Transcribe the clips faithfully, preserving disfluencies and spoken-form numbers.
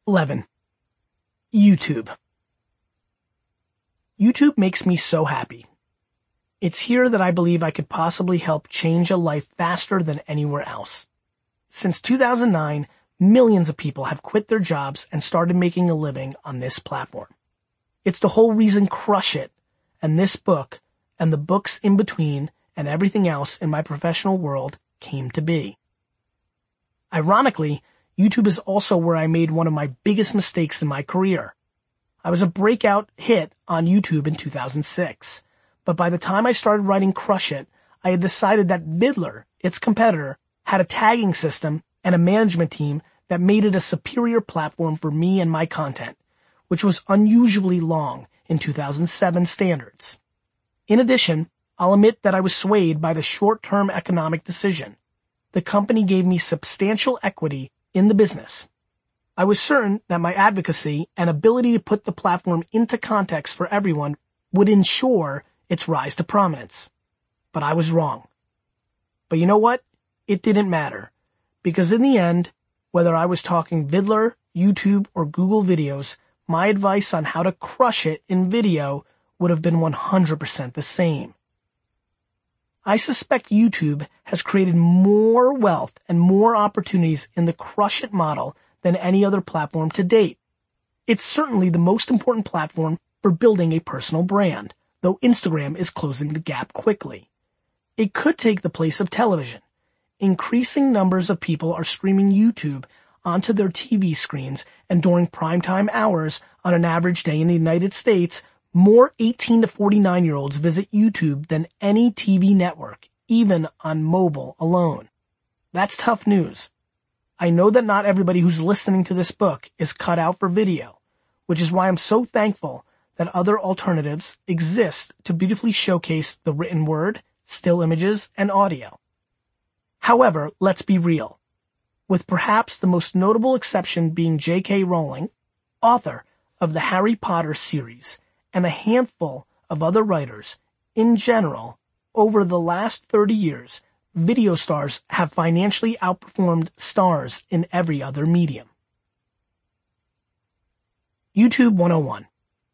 eleven. YouTube. YouTube makes me so happy. It's here that I believe I could possibly help change a life faster than anywhere else. Since two thousand nine, millions of people have quit their jobs and started making a living on this platform. It's the whole reason Crush It, and this book, and the books in between, and everything else in my professional world came to be. Ironically, YouTube is also where I made one of my biggest mistakes in my career. I was a breakout hit on YouTube in two thousand six. But by the time I started writing Crush It, I had decided that Viddler, its competitor, had a tagging system and a management team that made it a superior platform for me and my content, which was unusually long in two thousand seven standards. In addition, I'll admit that I was swayed by the short-term economic decision. The company gave me substantial equity in the business. I was certain that my advocacy and ability to put the platform into context for everyone would ensure its rise to prominence. But I was wrong. But you know what? It didn't matter. Because in the end, whether I was talking Viddler, YouTube, or Google videos, my advice on how to crush it in video would have been one hundred percent the same. I suspect YouTube has created more wealth and more opportunities in the Crush It model than any other platform to date. It's certainly the most important platform for building a personal brand, though Instagram is closing the gap quickly. It could take the place of television. Increasing numbers of people are streaming YouTube onto their T V screens, and during primetime hours on an average day in the United States, more eighteen to forty-nine-year-olds visit YouTube than any T V network, even on mobile alone. That's tough news. I know that not everybody who's listening to this book is cut out for video, which is why I'm so thankful that other alternatives exist to beautifully showcase the written word, still images, and audio. However, let's be real. With perhaps the most notable exception being J K Rowling, author of the Harry Potter series, and a handful of other writers, in general, over the last thirty years, video stars have financially outperformed stars in every other medium. YouTube one oh one.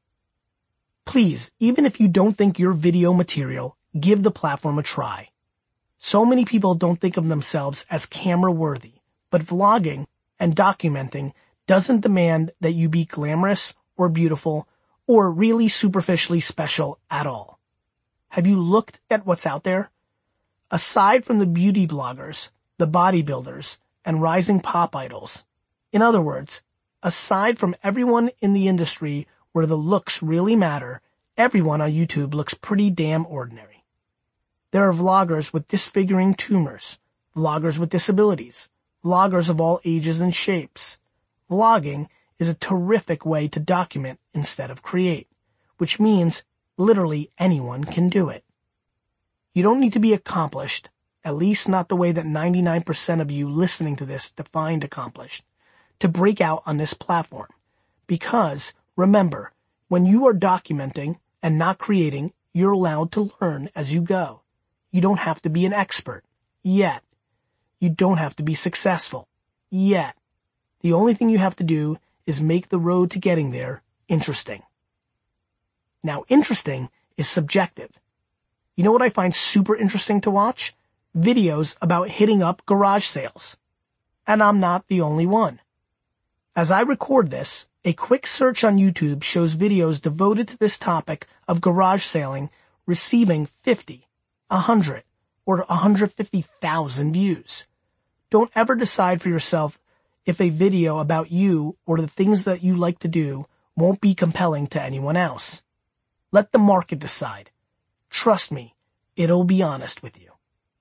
Please, even if you don't think your video material, give the platform a try. So many people don't think of themselves as camera-worthy, but vlogging and documenting doesn't demand that you be glamorous or beautiful or really superficially special at all. Have you looked at what's out there? Aside from the beauty bloggers, the bodybuilders, and rising pop idols, in other words, aside from everyone in the industry where the looks really matter, everyone on YouTube looks pretty damn ordinary. There are vloggers with disfiguring tumors, vloggers with disabilities, vloggers of all ages and shapes. Vlogging is a terrific way to document instead of create, which means literally anyone can do it. You don't need to be accomplished, at least not the way that ninety-nine percent of you listening to this defined accomplished, to break out on this platform. Because, remember, when you are documenting and not creating, you're allowed to learn as you go. You don't have to be an expert, yet. You don't have to be successful, yet. The only thing you have to do is make the road to getting there interesting. Now, interesting is subjective. You know what I find super interesting to watch? Videos about hitting up garage sales. And I'm not the only one. As I record this, a quick search on YouTube shows videos devoted to this topic of garage sailing receiving fifty, one hundred, or one hundred fifty thousand views. Don't ever decide for yourself if a video about you or the things that you like to do won't be compelling to anyone else. Let the market decide. Trust me, it'll be honest with you.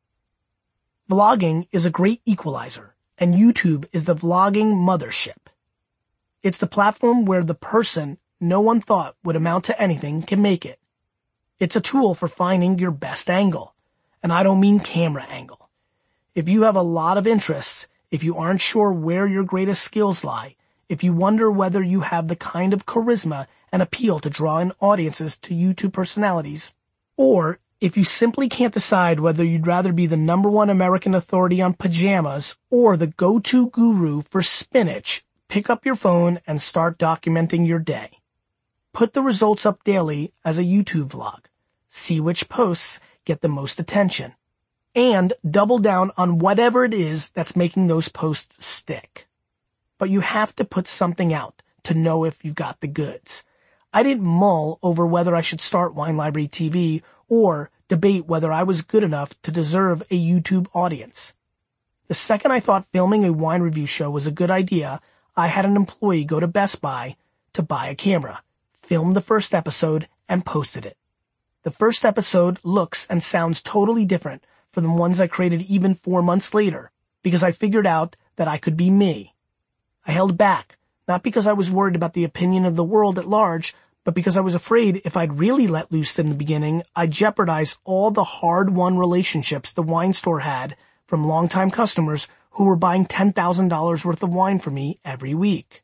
Vlogging is a great equalizer, and YouTube is the vlogging mothership. It's the platform where the person no one thought would amount to anything can make it. It's a tool for finding your best angle, and I don't mean camera angle. If you have a lot of interests, if you aren't sure where your greatest skills lie, if you wonder whether you have the kind of charisma and appeal to draw in audiences to YouTube personalities, or if you simply can't decide whether you'd rather be the number one American authority on pajamas or the go-to guru for spinach, Pick up your phone and start documenting your day. Put the results up daily as a YouTube vlog. See which posts get the most attention. And double down on whatever it is that's making those posts stick. But you have to put something out to know if you've got the goods. I didn't mull over whether I should start Wine Library T V or debate whether I was good enough to deserve a YouTube audience. The second I thought filming a wine review show was a good idea, I had an employee go to Best Buy to buy a camera, film the first episode, and posted it. The first episode looks and sounds totally different from the ones I created even four months later, because I figured out that I could be me. I held back, not because I was worried about the opinion of the world at large, but because I was afraid if I'd really let loose in the beginning, I'd jeopardize all the hard-won relationships the wine store had from longtime customers who were buying ten thousand dollars worth of wine from me every week.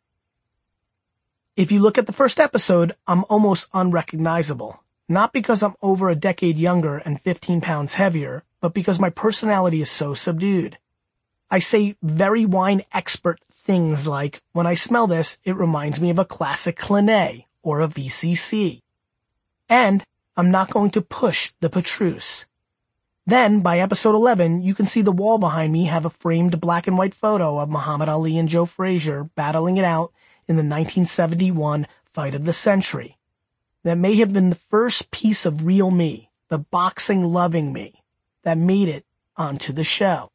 If you look at the first episode, I'm almost unrecognizable. Not because I'm over a decade younger and fifteen pounds heavier, but because my personality is so subdued. I say very wine expert things like, when I smell this, it reminds me of a classic Clinay or a V C C. And I'm not going to push the Petrus. Then, by episode eleven, you can see the wall behind me have a framed black and white photo of Muhammad Ali and Joe Frazier battling it out in the nineteen seventy-one fight of the century. That may have been the first piece of real me, the boxing-loving me, that made it onto the show.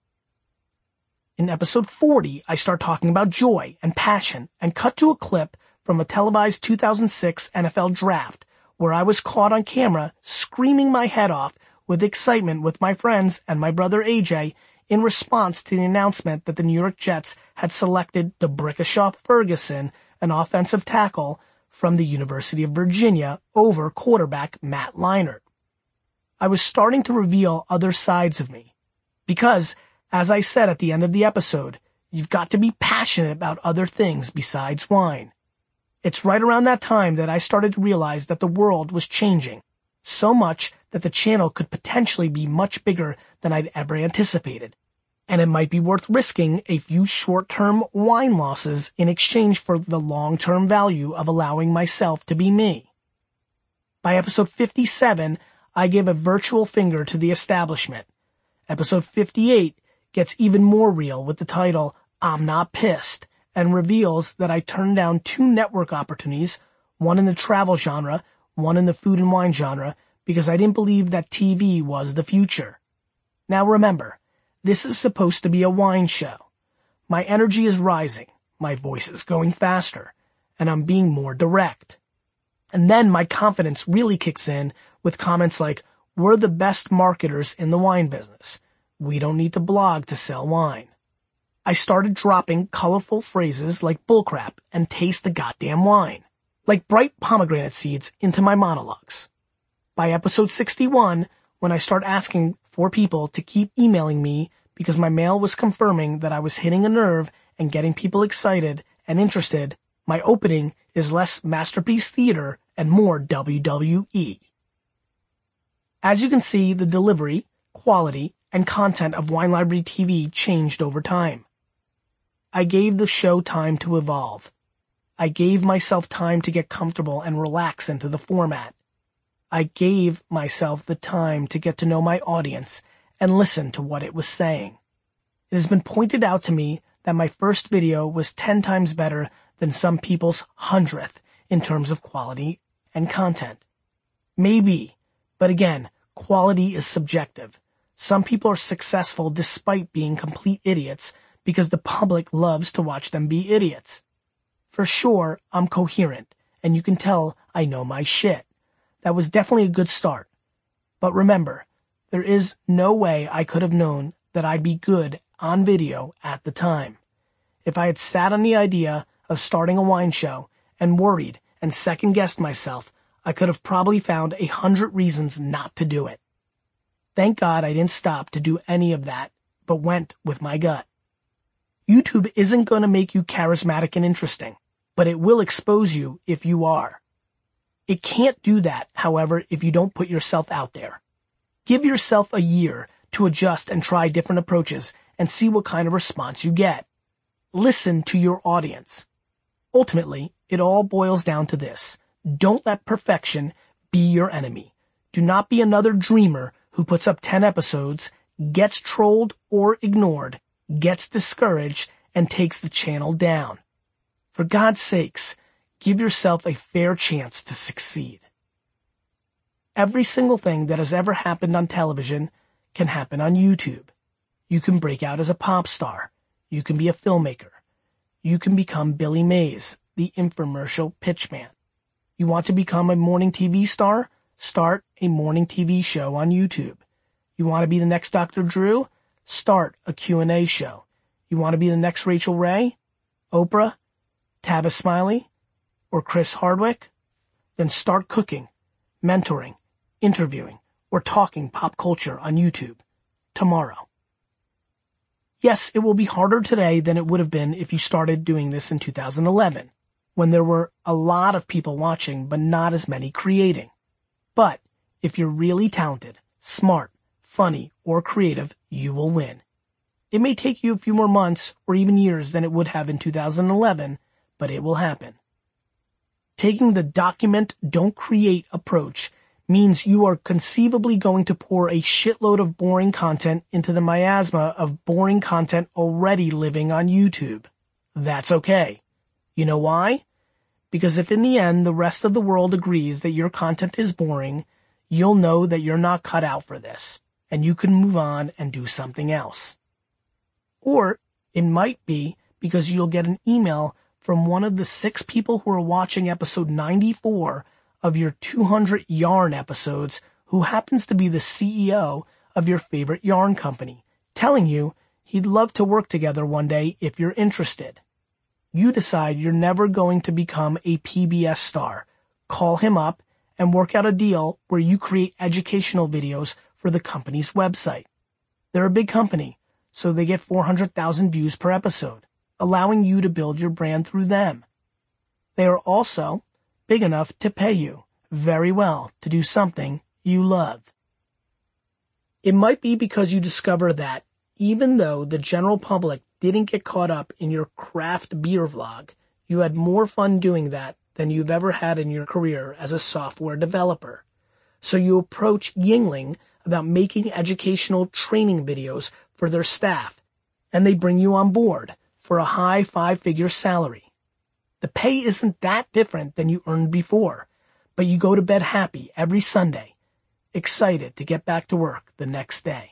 In episode forty, I start talking about joy and passion and cut to a clip from a televised two thousand six N F L draft where I was caught on camera screaming my head off with excitement with my friends and my brother A J in response to the announcement that the New York Jets had selected D'Brickashaw Ferguson, an offensive tackle from the University of Virginia, over quarterback Matt Leinart. I was starting to reveal other sides of me. Because, as I said at the end of the episode, you've got to be passionate about other things besides wine. It's right around that time that I started to realize that the world was changing, so much that the channel could potentially be much bigger than I'd ever anticipated. And it might be worth risking a few short-term wine losses in exchange for the long-term value of allowing myself to be me. By episode fifty-seven, I gave a virtual finger to the establishment. Episode fifty-eight gets even more real with the title, I'm Not Pissed, and reveals that I turned down two network opportunities, one in the travel genre, one in the food and wine genre, because I didn't believe that T V was the future. Now remember, this is supposed to be a wine show. My energy is rising, my voice is going faster, and I'm being more direct. And then my confidence really kicks in with comments like, we're the best marketers in the wine business. We don't need to blog to sell wine. I started dropping colorful phrases like bullcrap and taste the goddamn wine, like bright pomegranate seeds into my monologues. By episode sixty-one, when I start asking for people to keep emailing me because my mail was confirming that I was hitting a nerve and getting people excited and interested, my opening is less Masterpiece Theater and more W W E. As you can see, the delivery, quality, and content of Wine Library T V changed over time. I gave the show time to evolve. I gave myself time to get comfortable and relax into the format. I gave myself the time to get to know my audience and listen to what it was saying. It has been pointed out to me that my first video was ten times better than some people's hundredth in terms of quality and content. Maybe, but again, quality is subjective. Some people are successful despite being complete idiots because the public loves to watch them be idiots. For sure, I'm coherent, and you can tell I know my shit. That was definitely a good start. But remember, there is no way I could have known that I'd be good on video at the time. If I had sat on the idea of starting a wine show and worried and second-guessed myself, I could have probably found a hundred reasons not to do it. Thank God I didn't stop to do any of that, but went with my gut. YouTube isn't going to make you charismatic and interesting, but it will expose you if you are. It can't do that, however, if you don't put yourself out there. Give yourself a year to adjust and try different approaches and see what kind of response you get. Listen to your audience. Ultimately, it all boils down to this. Don't let perfection be your enemy. Do not be another dreamer who puts up ten episodes, gets trolled or ignored, gets discouraged, and takes the channel down. For God's sakes, give yourself a fair chance to succeed. Every single thing that has ever happened on television can happen on YouTube. You can break out as a pop star. You can be a filmmaker. You can become Billy Mays, the infomercial pitchman. You want to become a morning T V star? Start a morning T V show on YouTube. You want to be the next Doctor Drew? Start a Q and A show. You want to be the next Rachel Ray, Oprah, Tavis Smiley, or Chris Hardwick? Then start cooking, mentoring, interviewing, or talking pop culture on YouTube tomorrow. Yes, it will be harder today than it would have been if you started doing this in two thousand eleven, when there were a lot of people watching but not as many creating. But if you're really talented, smart, funny, or creative, you will win. It may take you a few more months or even years than it would have in two thousand eleven, but it will happen. Taking the document, don't create approach means you are conceivably going to pour a shitload of boring content into the miasma of boring content already living on YouTube. That's okay. You know why? Because if in the end the rest of the world agrees that your content is boring, you'll know that you're not cut out for this, and you can move on and do something else. Or it might be because you'll get an email from one of the six people who are watching episode ninety-four of your two hundred yarn episodes who happens to be the C E O of your favorite yarn company, telling you he'd love to work together one day if you're interested. You decide you're never going to become a P B S star. Call him up and work out a deal where you create educational videos for the company's website. They're a big company, so they get four hundred thousand views per episode, allowing you to build your brand through them. They are also big enough to pay you very well to do something you love. It might be because you discover that even though the general public didn't get caught up in your craft beer vlog, you had more fun doing that than you've ever had in your career as a software developer. So you approach Yingling about making educational training videos for their staff, and they bring you on board for a high five-figure salary. The pay isn't that different than you earned before, but you go to bed happy every Sunday, excited to get back to work the next day.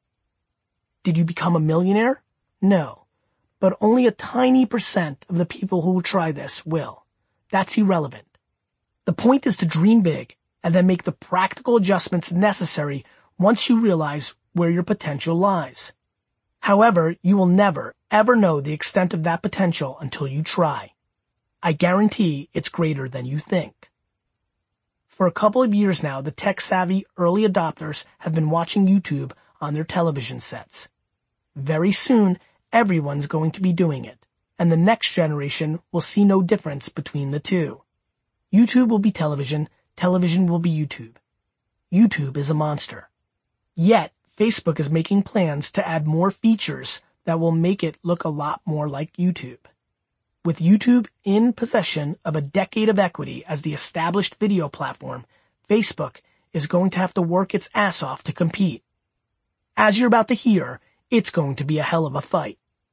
Did you become a millionaire? No, but only a tiny percent of the people who will try this will. That's irrelevant. The point is to dream big and then make the practical adjustments necessary once you realize where your potential lies. However, you will never, ever know the extent of that potential until you try. I guarantee it's greater than you think. For a couple of years now, the tech-savvy early adopters have been watching YouTube on their television sets. Very soon, everyone's going to be doing it, and the next generation will see no difference between the two. YouTube will be television, television will be YouTube. YouTube is a monster. Yet, Facebook is making plans to add more features that will make it look a lot more like YouTube. With YouTube in possession of a decade of equity as the established video platform, Facebook is going to have to work its ass off to compete. As you're about to hear, it's going to be a hell of a fight.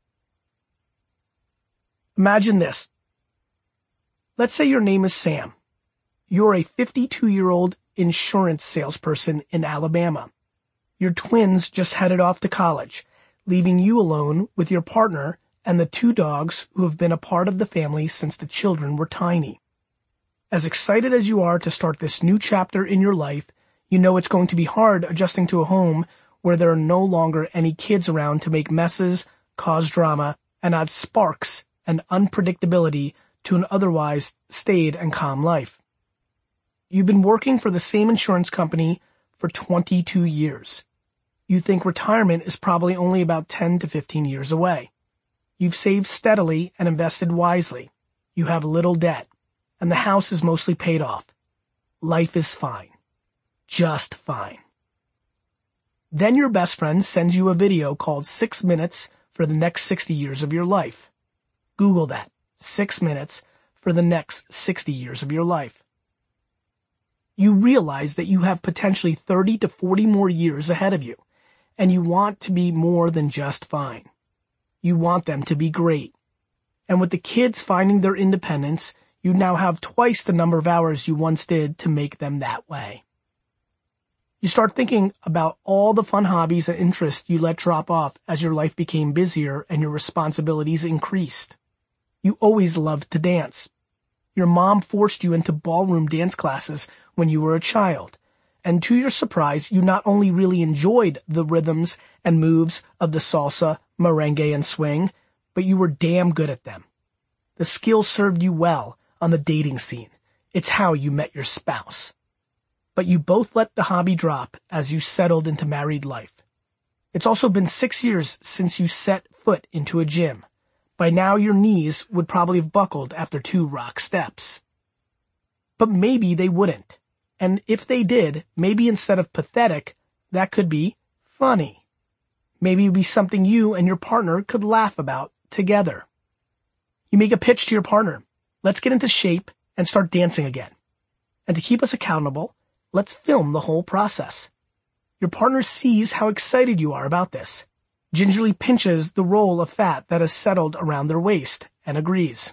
Imagine this. Let's say your name is Sam. You're a fifty-two-year-old insurance salesperson in Alabama. Your twins just headed off to college, leaving you alone with your partner and the two dogs who have been a part of the family since the children were tiny. As excited as you are to start this new chapter in your life, you know it's going to be hard adjusting to a home where there are no longer any kids around to make messes, cause drama, and add sparks and unpredictability to an otherwise staid and calm life. You've been working for the same insurance company for twenty-two years. You think retirement is probably only about ten to fifteen years away. You've saved steadily and invested wisely. You have little debt, and the house is mostly paid off. Life is fine. Just fine. Then your best friend sends you a video called Six Minutes for the Next sixty Years of Your Life. Google that. Six Minutes for the next sixty years of your life. You realize that you have potentially thirty to forty more years ahead of you, and you want to be more than just fine. You want them to be great. And with the kids finding their independence, you now have twice the number of hours you once did to make them that way. You start thinking about all the fun hobbies and interests you let drop off as your life became busier and your responsibilities increased. You always loved to dance. Your mom forced you into ballroom dance classes when you were a child, and to your surprise, you not only really enjoyed the rhythms and moves of the salsa, merengue, and swing, but you were damn good at them. The skills served you well on the dating scene. It's how you met your spouse. But you both let the hobby drop as you settled into married life. It's also been six years since you set foot into a gym. By now, your knees would probably have buckled after two rock steps. But maybe they wouldn't. And if they did, maybe instead of pathetic, that could be funny. Maybe it would be something you and your partner could laugh about together. You make a pitch to your partner. Let's get into shape and start dancing again. And to keep us accountable, let's film the whole process. Your partner sees how excited you are about this, gingerly pinches the roll of fat that has settled around their waist, and agrees.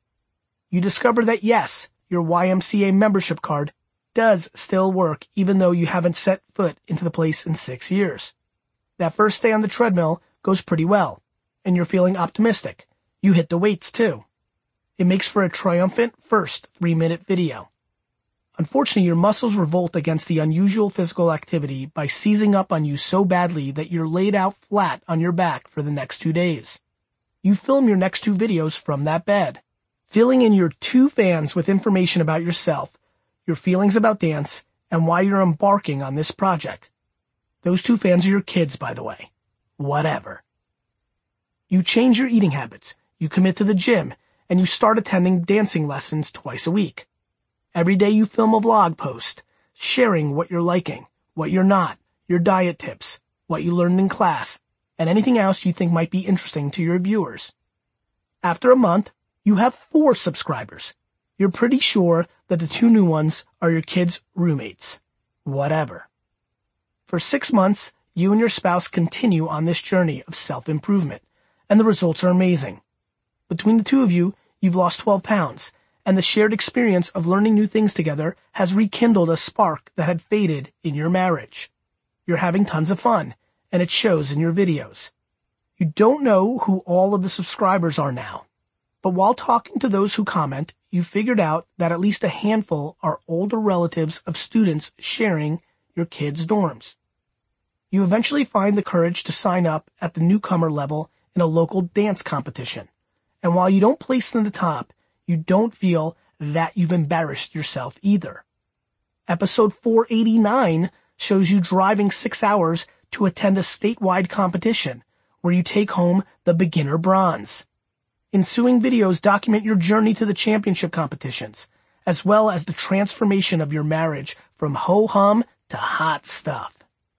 You discover that yes, your Y M C A membership card does still work even though you haven't set foot into the place in six years. That first day on the treadmill goes pretty well, and you're feeling optimistic. You hit the weights too. It makes for a triumphant first three-minute video. Unfortunately, your muscles revolt against the unusual physical activity by seizing up on you so badly that you're laid out flat on your back for the next two days. You film your next two videos from that bed, filling in your two fans with information about yourself, your feelings about dance, and why you're embarking on this project. Those two fans are your kids, by the way. Whatever. You change your eating habits, you commit to the gym, and you start attending dancing lessons twice a week. Every day you film a vlog post, sharing what you're liking, what you're not, your diet tips, what you learned in class, and anything else you think might be interesting to your viewers. After a month, you have four subscribers. You're pretty sure that the two new ones are your kids' roommates. Whatever. For six months, you and your spouse continue on this journey of self-improvement, and the results are amazing. Between the two of you, you've lost twelve pounds, and the shared experience of learning new things together has rekindled a spark that had faded in your marriage. You're having tons of fun, and it shows in your videos. You don't know who all of the subscribers are now, but while talking to those who comment, you figured out that at least a handful are older relatives of students sharing your kids' dorms. You eventually find the courage to sign up at the newcomer level in a local dance competition. And while you don't place in the top, you don't feel that you've embarrassed yourself either. Episode four eighty-nine shows you driving six hours to attend a statewide competition where you take home the beginner bronze. Ensuing videos document your journey to the championship competitions, as well as the transformation of your marriage from ho-hum to hot stuff.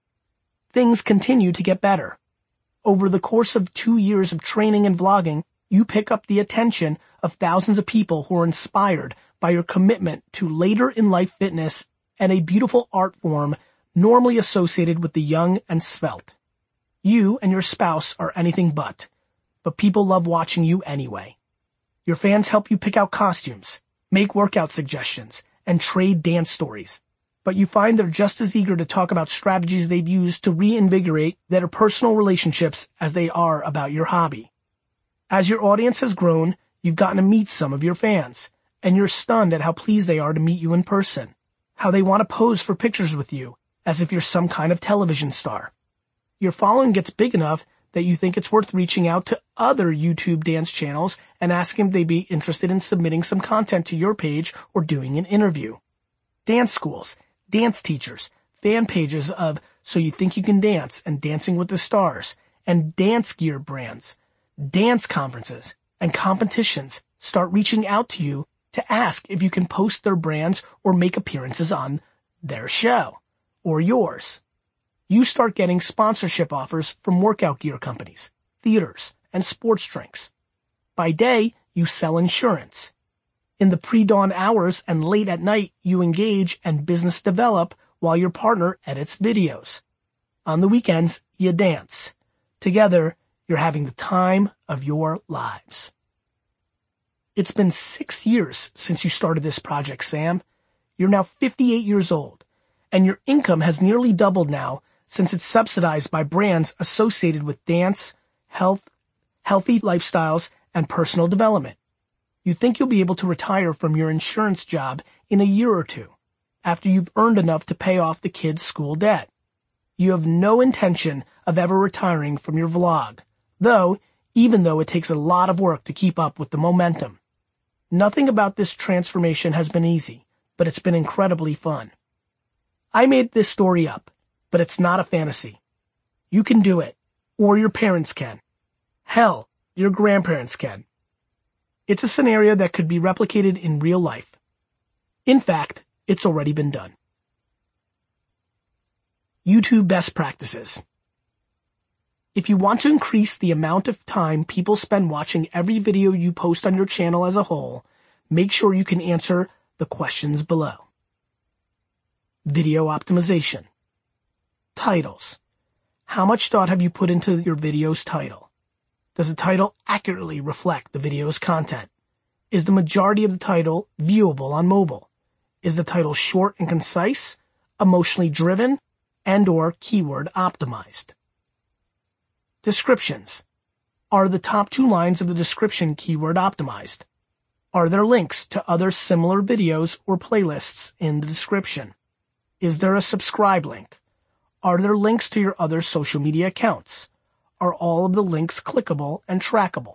Things continue to get better. Over the course of two years of training and vlogging, you pick up the attention of thousands of people who are inspired by your commitment to later-in-life fitness and a beautiful art form normally associated with the young and svelte. You and your spouse are anything but, but people love watching you anyway. Your fans help you pick out costumes, make workout suggestions, and trade dance stories. But you find they're just as eager to talk about strategies they've used to reinvigorate their personal relationships as they are about your hobby. As your audience has grown, you've gotten to meet some of your fans, and you're stunned at how pleased they are to meet you in person, how they want to pose for pictures with you, as if you're some kind of television star. Your following gets big enough that you think it's worth reaching out to other YouTube dance channels and asking if they'd be interested in submitting some content to your page or doing an interview. Dance schools, dance teachers, fan pages of So You Think You Can Dance and Dancing with the Stars, and dance gear brands, dance conferences, and competitions start reaching out to you to ask if you can post their brands or make appearances on their show or yours. You start getting sponsorship offers from workout gear companies, theaters, and sports drinks. By day, you sell insurance. In the pre-dawn hours and late at night, you engage and business develop while your partner edits videos. On the weekends, you dance. Together, you're having the time of your lives. It's been six years since you started this project, Sam. You're now fifty-eight years old, and your income has nearly doubled now since it's subsidized by brands associated with dance, health, healthy lifestyles, and personal development. You think you'll be able to retire from your insurance job in a year or two, after you've earned enough to pay off the kids' school debt. You have no intention of ever retiring from your vlog, though, even though it takes a lot of work to keep up with the momentum. Nothing about this transformation has been easy, but it's been incredibly fun. I made this story up, but it's not a fantasy. You can do it, or your parents can. Hell, your grandparents can. It's a scenario that could be replicated in real life. In fact, it's already been done. YouTube best practices. If you want to increase the amount of time people spend watching every video you post on your channel as a whole, make sure you can answer the questions below. Video optimization. Titles. How much thought have you put into your video's title? Does the title accurately reflect the video's content? Is the majority of the title viewable on mobile? Is the title short and concise, emotionally driven, and or keyword optimized? Descriptions. Are the top two lines of the description keyword optimized? Are there links to other similar videos or playlists in the description? Is there a subscribe link? Are there links to your other social media accounts? Are all of the links clickable and trackable?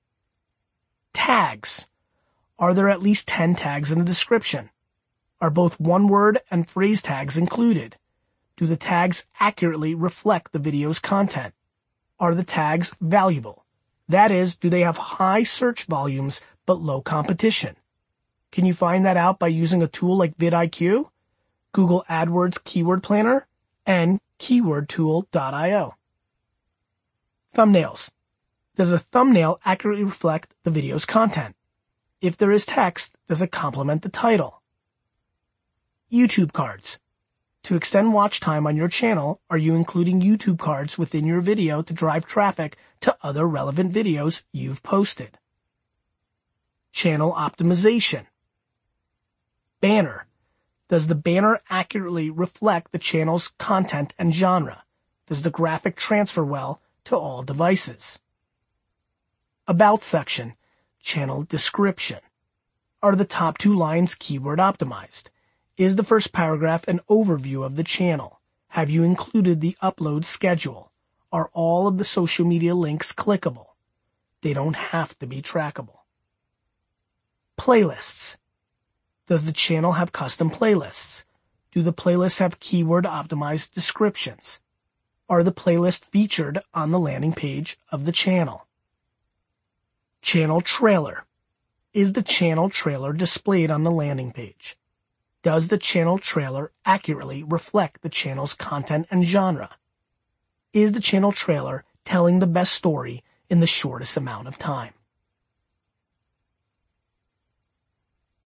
Tags. Are there at least ten tags in the description? Are both one-word and phrase tags included? Do the tags accurately reflect the video's content? Are the tags valuable? That is, do they have high search volumes but low competition? Can you find that out by using a tool like vidIQ, Google AdWords Keyword Planner, and keyword tool dot io? Thumbnails. Does a thumbnail accurately reflect the video's content? If there is text, does it complement the title? YouTube cards. To extend watch time on your channel, are you including YouTube cards within your video to drive traffic to other relevant videos you've posted? Channel optimization. Banner. Does the banner accurately reflect the channel's content and genre? Does the graphic transfer well to all devices? About section. Channel description. Are the top two lines keyword optimized? Is the first paragraph an overview of the channel? Have you included the upload schedule? Are all of the social media links clickable? They don't have to be trackable. Playlists. Does the channel have custom playlists? Do the playlists have keyword optimized descriptions? Are the playlists featured on the landing page of the channel? Channel trailer. Is the channel trailer displayed on the landing page? Does the channel trailer accurately reflect the channel's content and genre? Is the channel trailer telling the best story in the shortest amount of time?